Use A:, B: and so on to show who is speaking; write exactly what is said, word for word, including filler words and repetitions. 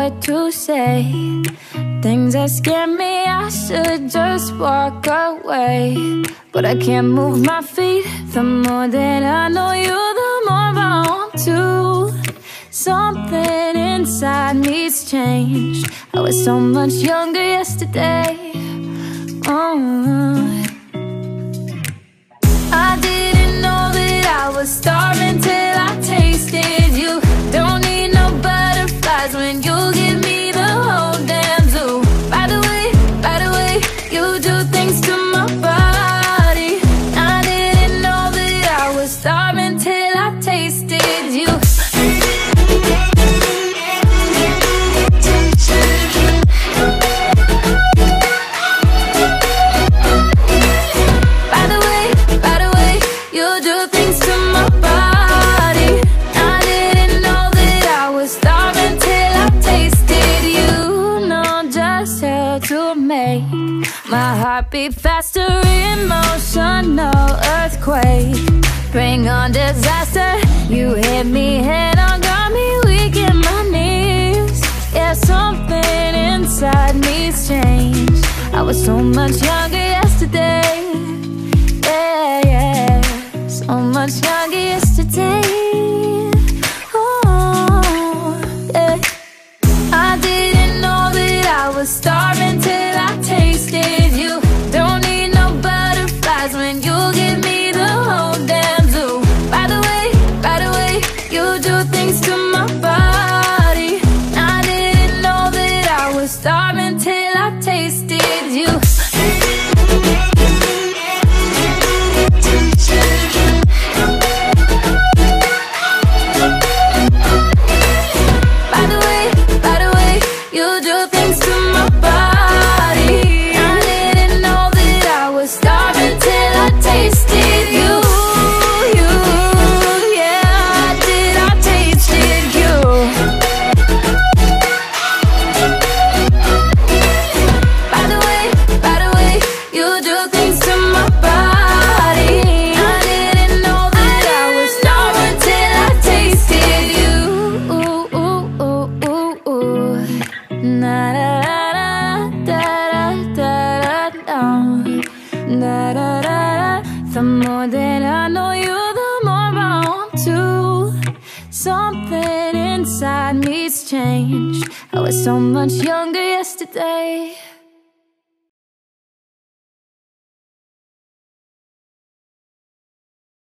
A: what to say. Things that scare me, I should just walk away. But I can't move my feet. The more that I know you, the more I want to. Something inside me's changed. I was so much younger yesterday. Oh, I didn't know that I was starving till I tasted you. Don't need no butterflies when you give me the whole damn zoo. By the way, by the way, you do things to my body. I didn't know that I was starving till I tasted you. By the way, by the way, you do things to my body. I didn't know that I was starving till I tasted you. Know just how to make my heart beat faster. Emotional earthquake, bring on disaster. You hit me head on, got me weak in my knees. Yeah, something inside me's changed. I was so much younger yesterday. Yeah, yeah, so much younger yesterday. Oh, yeah. I didn't know that I was starving till I tasted you. Don't need no butterflies when you give me the whole damn zoo. By the way, by the way, you do things to my body. I didn't know that I was starving till I tasted you. By the way, by the way, you do things to my body. I didn't know that I was starving till I tasted you. You, yeah, did I tasted you. By the way, by the way, you do things to my body. I didn't know that I was starving till I tasted you. Ooh, ooh, ooh, ooh, ooh. Na da da da da da da. Na da da da. The more that I know you, the more I want to. Something inside me's changed. I was so much younger yesterday.